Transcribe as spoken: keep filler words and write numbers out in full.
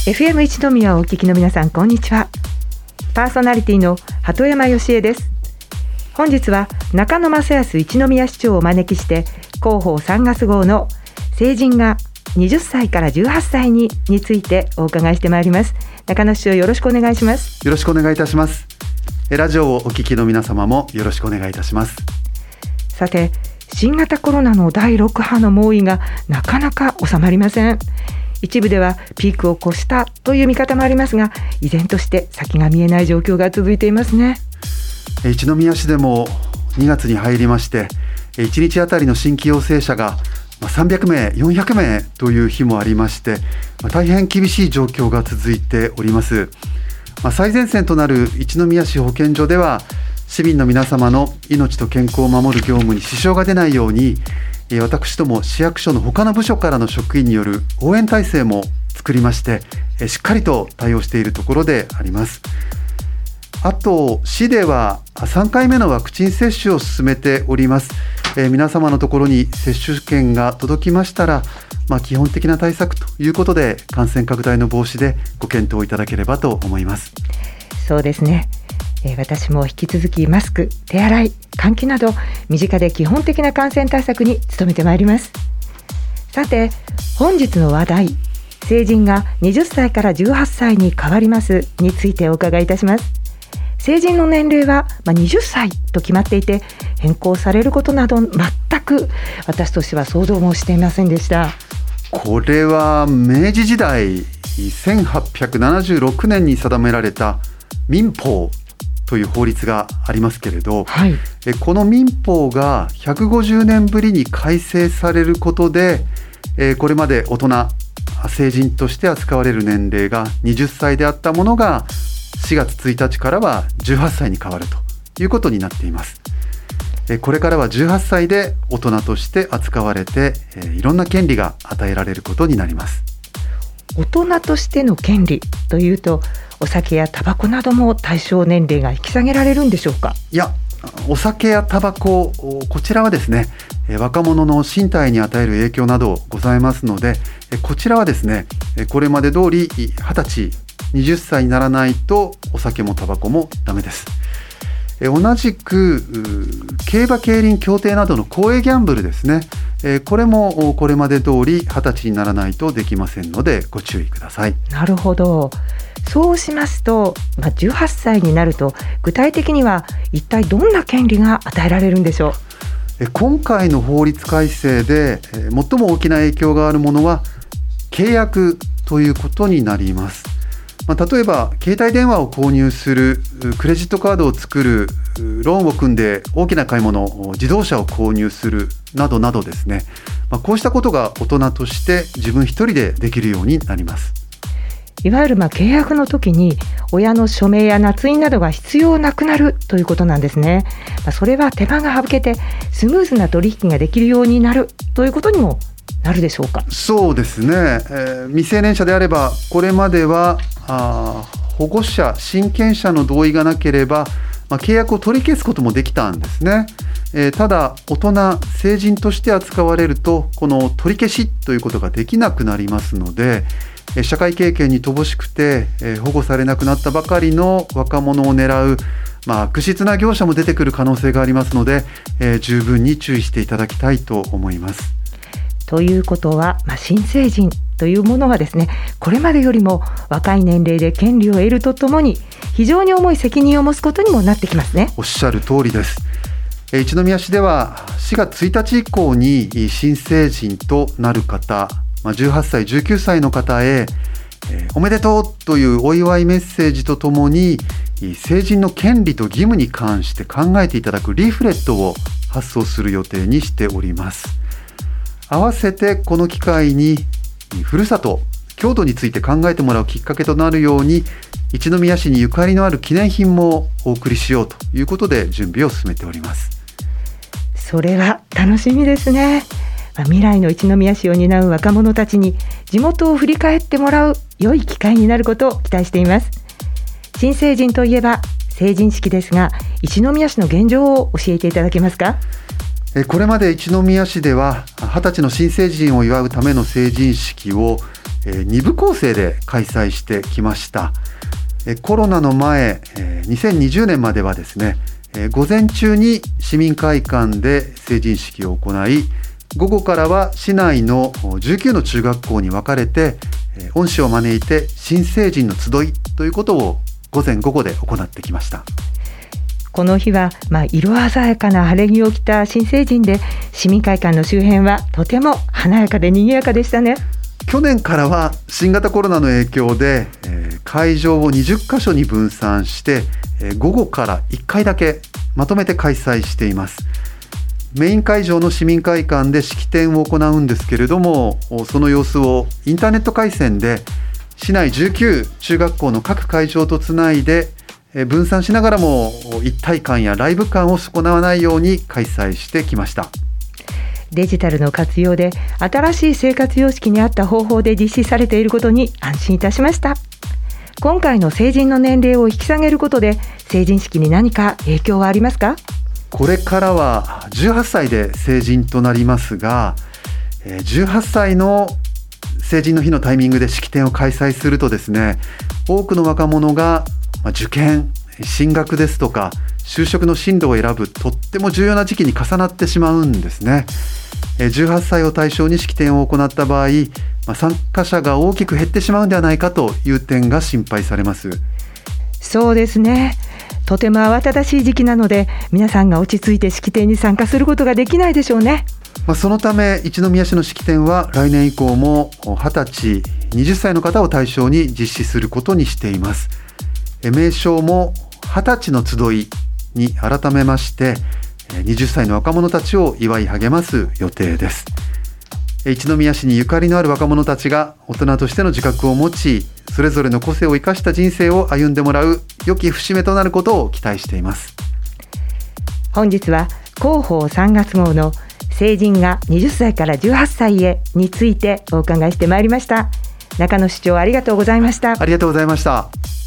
エフエム 一宮をお聞きの皆さん、こんにちは。パーソナリティの鳩山義恵です。本日は中野正康一宮市長をお招きして、広報さんがつ号の成人がはたちからじゅうはっさいにについてお伺いしてまいります。中野市長、よろしくお願いします。 よろしくお願いいたします。ラジオをお聞きの皆様もよろしくお願いいたします。 さて、新型コロナのだいろく波の猛威がなかなか収まりません。一部ではピークを越したという見方もありますが、依然として先が見えない状況が続いていますね。 一宮市でもにがつに入りまして、いちにちあたりの新規陽性者がさんびゃくめい、よんひゃくめいという日もありまして、大変厳しい状況が続いております。最前線となる一宮市保健所では、市民の皆様の命と健康を守る業務に支障が出ないように、私ども市役所の他の部署からの職員による応援体制も作りまして、しっかりと対応しているところであります。あと、市ではさんかいめのワクチン接種を進めております。えー、皆様のところに接種券が届きましたら、まあ、基本的な対策ということで感染拡大の防止でご検討いただければと思います。 そうですね。えー、私も引き続きマスク、手洗い、換気など身近で基本的な感染対策に努めてまいります。さて、本日の話題、成人がはたちからじゅうはっさいに変わりますについてお伺いいたします。成人の年齢ははたちと決まっていて、変更されることなど全く私としては想像もしていませんでした。 これは明治時代せんはっぴゃくななじゅうろくねんに定められた民法という法律がありますけれど、はい、えこの民法がひゃくごじゅうねんぶりに改正されることで、えこれまで大人、成人として扱われる年齢がはたちであったものがしがつついたちからはじゅうはっさいに変わるということになっています。これからはじゅうはっさいで大人として扱われて、いろんな権利が与えられることになります。 大人としての権利というと、お酒やタバコなども対象年齢が引き下げられるんでしょうか。 いや、お酒やタバコ、こちらはですね、若者の身体に与える影響などございますので、こちらはですね、これまで通りはたち、はたちにならないとお酒もタバコもダメです。同じく競馬競輪競艇などの公営ギャンブルですね、これもこれまで通りはたちにならないとできませんのでご注意ください。 なるほど。そうしますと、まあ、じゅうはっさいになると具体的には一体どんな権利が与えられるんでしょう。今回の法律改正で最も大きな影響があるものは契約ということになります。まあ、例えば携帯電話を購入する、クレジットカードを作る、ローンを組んで大きな買い物、自動車を購入するなどなどですね、まあ、こうしたことが大人として自分一人でできるようになります。 いわゆるまあ契約の時に親の署名や捺印などが必要なくなるということなんですね。まあ、それは手間が省けてスムーズな取引ができるようになるということにもなるでしょうか。 そうですね、えー、未成年者であればこれまではあ保護者、親権者の同意がなければ、まあ、契約を取り消すこともできたんですね。えー、ただ大人、成人として扱われるとこの取り消しということができなくなりますので、社会経験に乏しくて保護されなくなったばかりの若者を狙う、まあ、悪質な業者も出てくる可能性がありますので、えー、十分に注意していただきたいと思います。 ということは、まあ、新成人というものはですね、これまでよりも若い年齢で権利を得るとともに非常に重い責任を持つことにもなってきますね。 おっしゃる通りです。一宮市ではしがつついたち以降に新成人となる方、じゅうはっさい、じゅうきゅうさいの方へ、えー、おめでとうというお祝いメッセージとともに成人の権利と義務に関して考えていただくリーフレットを発送する予定にしております。合わせてこの機会にふるさと、郷土について考えてもらうきっかけとなるように一宮市にゆかりのある記念品もお送りしようということで準備を進めております。 それは楽しみですね。未来の一宮市を担う若者たちに地元を振り返ってもらう良い機会になることを期待しています。新成人といえば成人式ですが、一宮市の現状を教えていただけますか。 これまで一宮市でははたちの新成人を祝うための成人式をに部構成で開催してきました。コロナの前、にせんにじゅうねんまではですね、午前中に市民会館で成人式を行い、午後からは市内のじゅうきゅうの中学校に分かれて、恩師を招いて新成人の集いということを午前午後で行ってきました。 この日は、まあ、色鮮やかな晴れ着を着た新成人で、市民会館の周辺はとても華やかで賑やかでしたね。 去年からは新型コロナの影響で、えー、会場をにじゅっかしょに分散して、えー、午後からいっかいだけまとめて開催しています。メイン会場の市民会館で式典を行うんですけれども、その様子をインターネット回線で市内じゅうきゅう中学校の各会場とつないで、分散しながらも一体感やライブ感を損なわないように開催してきました。 デジタルの活用で新しい生活様式に合った方法で実施されていることに安心いたしました。今回の成人の年齢を引き下げることで成人式に何か影響はありますか？ これからはじゅうはっさいで成人となりますが、じゅうはっさいの成人の日のタイミングで式典を開催するとですね、多くの若者が受験、進学ですとか就職の進路を選ぶとっても重要な時期に重なってしまうんですね。じゅうはっさいを対象に式典を行った場合、参加者が大きく減ってしまうんではないかという点が心配されます。 そうですね。とても慌ただしい時期なので、皆さんが落ち着いて式典に参加することができないでしょうね。 まあ、そのため一宮市の式典は来年以降もはたち、はたちの方を対象に実施することにしています。名称もはたちの集いに改めまして、はたちの若者たちを祝い励ます予定です。一宮市にゆかりのある若者たちが大人としての自覚を持ち、それぞれの個性を生かした人生を歩んでもらう良き節目となることを期待しています。 本日は広報さんがつ号の成人がはたちからじゅうはっさいへについてお伺いしてまいりました。中野市長、ありがとうございました。 ありがとうございました。